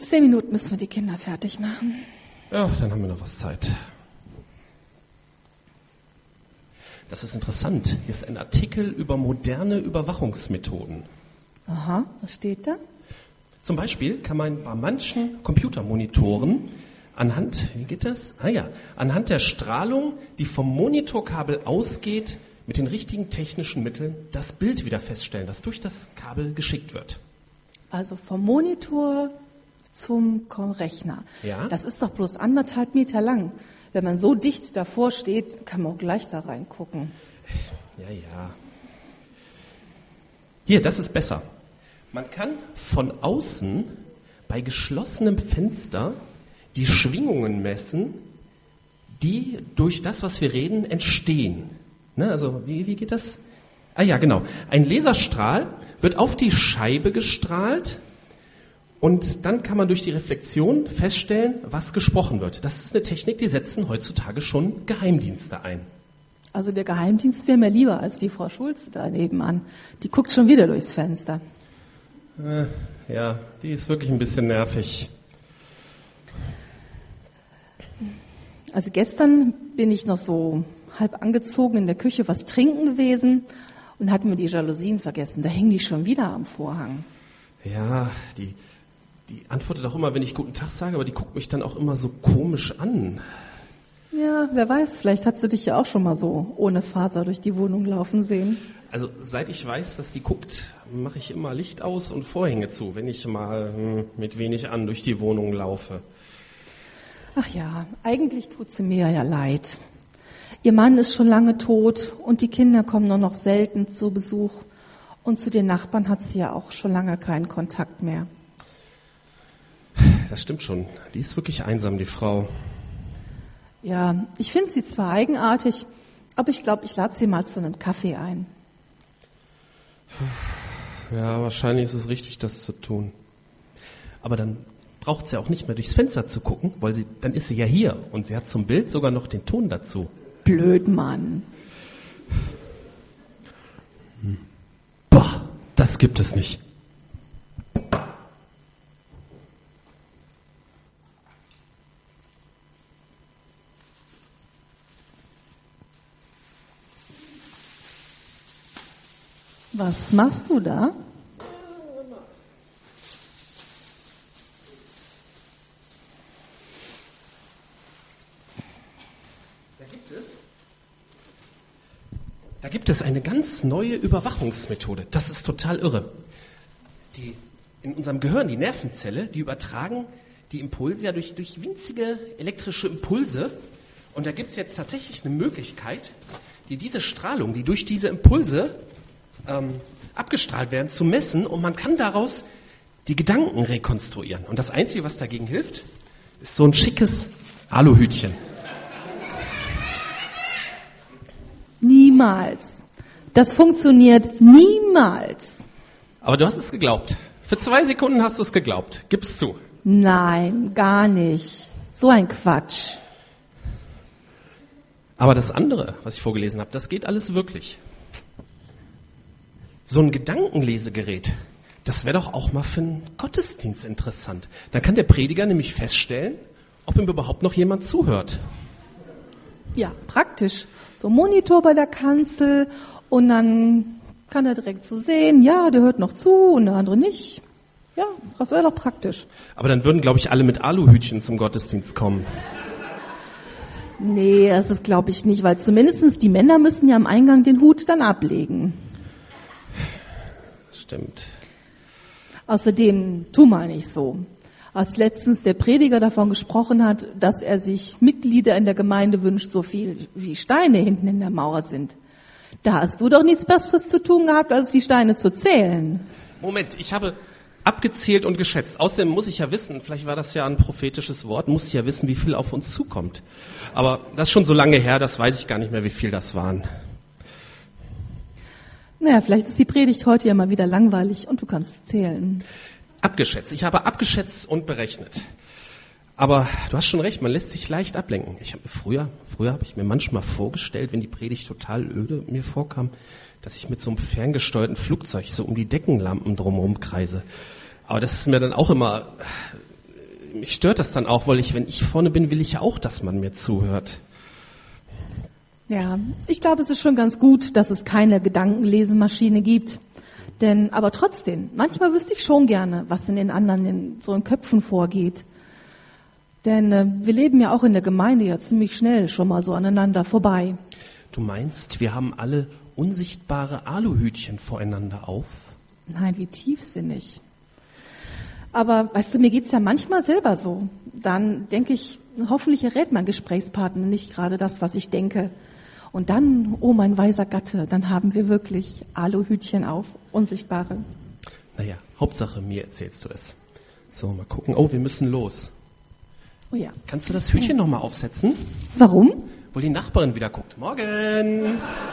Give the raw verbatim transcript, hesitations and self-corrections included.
zehn Minuten müssen wir die Kinder fertig machen. Ja, dann haben wir noch was Zeit. Das ist interessant. Hier ist ein Artikel über moderne Überwachungsmethoden. Aha, was steht da? Zum Beispiel kann man bei manchen Computermonitoren anhand, wie geht das? Ah ja, anhand der Strahlung, die vom Monitorkabel ausgeht, mit den richtigen technischen Mitteln das Bild wieder feststellen, das durch das Kabel geschickt wird. Also vom Monitor zum Rechner. Ja. Das ist doch bloß anderthalb Meter lang. Wenn man so dicht davor steht, kann man auch gleich da reingucken. Ja, ja. Hier, das ist besser. Man kann von außen bei geschlossenem Fenster die Schwingungen messen, die durch das, was wir reden, entstehen. Ne, also, wie, wie geht das? Ah ja, genau. Ein Laserstrahl wird auf die Scheibe gestrahlt und dann kann man durch die Reflexion feststellen, was gesprochen wird. Das ist eine Technik, die setzen heutzutage schon Geheimdienste ein. Also der Geheimdienst wäre mir lieber als die Frau Schulze da nebenan. Die guckt schon wieder durchs Fenster. Äh, ja, die ist wirklich ein bisschen nervig. Also gestern bin ich noch so halb angezogen in der Küche was trinken gewesen und hatten mir die Jalousien vergessen. Da hängen die schon wieder am Vorhang. Ja, die, die antwortet auch immer, wenn ich guten Tag sage, aber die guckt mich dann auch immer so komisch an. Ja, wer weiß, vielleicht hat sie dich ja auch schon mal so ohne Faser durch die Wohnung laufen sehen. Also seit ich weiß, dass sie guckt, mache ich immer Licht aus und Vorhänge zu, wenn ich mal hm, mit wenig an durch die Wohnung laufe. Ach ja, eigentlich tut sie mir ja leid. Ihr Mann ist schon lange tot und die Kinder kommen nur noch selten zu Besuch. Und zu den Nachbarn hat sie ja auch schon lange keinen Kontakt mehr. Das stimmt schon. Die ist wirklich einsam, die Frau. Ja, ich finde sie zwar eigenartig, aber ich glaube, ich lade sie mal zu einem Kaffee ein. Ja, wahrscheinlich ist es richtig, das zu tun. Aber dann braucht sie auch nicht mehr durchs Fenster zu gucken, weil sie, dann ist sie ja hier und sie hat zum Bild sogar noch den Ton dazu. Blöd, Mann. Hm. Boah, das gibt es nicht. Was machst du da? Da gibt es, da gibt es eine ganz neue Überwachungsmethode. Das ist total irre. Die, in unserem Gehirn, die Nervenzelle, die übertragen die Impulse ja durch, durch winzige elektrische Impulse. Und da gibt es jetzt tatsächlich eine Möglichkeit, die diese Strahlung, die durch diese Impulse ähm, abgestrahlt werden, zu messen. Und man kann daraus die Gedanken rekonstruieren. Und das Einzige, was dagegen hilft, ist so ein schickes Aluhütchen. Niemals. Das funktioniert niemals. Aber du hast es geglaubt. Für zwei Sekunden hast du es geglaubt. Gib's zu. Nein, gar nicht. So ein Quatsch. Aber das andere, was ich vorgelesen habe, das geht alles wirklich. So ein Gedankenlesegerät, das wäre doch auch mal für einen Gottesdienst interessant. Da kann der Prediger nämlich feststellen, ob ihm überhaupt noch jemand zuhört. Ja, praktisch. So ein Monitor bei der Kanzel und dann kann er direkt so sehen, ja, der hört noch zu und der andere nicht. Ja, das wäre doch praktisch. Aber dann würden, glaube ich, alle mit Aluhütchen zum Gottesdienst kommen. Nee, das ist, glaube ich, nicht, weil zumindest die Männer müssen ja am Eingang den Hut dann ablegen. Stimmt. Außerdem, tu mal nicht so. Als letztens der Prediger davon gesprochen hat, dass er sich Mitglieder in der Gemeinde wünscht, so viel wie Steine hinten in der Mauer sind. Da hast du doch nichts Besseres zu tun gehabt, als die Steine zu zählen. Moment, ich habe abgezählt und geschätzt. Außerdem muss ich ja wissen, vielleicht war das ja ein prophetisches Wort, muss ich ja wissen, wie viel auf uns zukommt. Aber das ist schon so lange her, das weiß ich gar nicht mehr, wie viel das waren. Naja, vielleicht ist die Predigt heute ja mal wieder langweilig und du kannst zählen. Abgeschätzt. Ich habe abgeschätzt und berechnet. Aber du hast schon recht, man lässt sich leicht ablenken. Ich habe mir früher, früher habe ich mir manchmal vorgestellt, wenn die Predigt total öde mir vorkam, dass ich mit so einem ferngesteuerten Flugzeug so um die Deckenlampen drumherum kreise. Aber das ist mir dann auch immer mich stört das dann auch, weil ich, wenn ich vorne bin, will ich ja auch, dass man mir zuhört. Ja, ich glaube, es ist schon ganz gut, dass es keine Gedankenlesemaschine gibt. Denn, aber trotzdem, manchmal wüsste ich schon gerne, was in den anderen in so in Köpfen vorgeht. Denn äh, wir leben ja auch in der Gemeinde ja ziemlich schnell schon mal so aneinander vorbei. Du meinst, wir haben alle unsichtbare Aluhütchen voreinander auf? Nein, wie tiefsinnig. Aber weißt du, mir geht's ja manchmal selber so. Dann denke ich, hoffentlich errät mein Gesprächspartner nicht gerade das, was ich denke. Und dann, oh mein weiser Gatte, dann haben wir wirklich Aluhütchen auf, unsichtbare. Naja, Hauptsache mir erzählst du es. So, mal gucken. Oh, wir müssen los. Oh ja. Kannst du das Hütchen nochmal aufsetzen? Warum? Wo die Nachbarin wieder guckt. Morgen!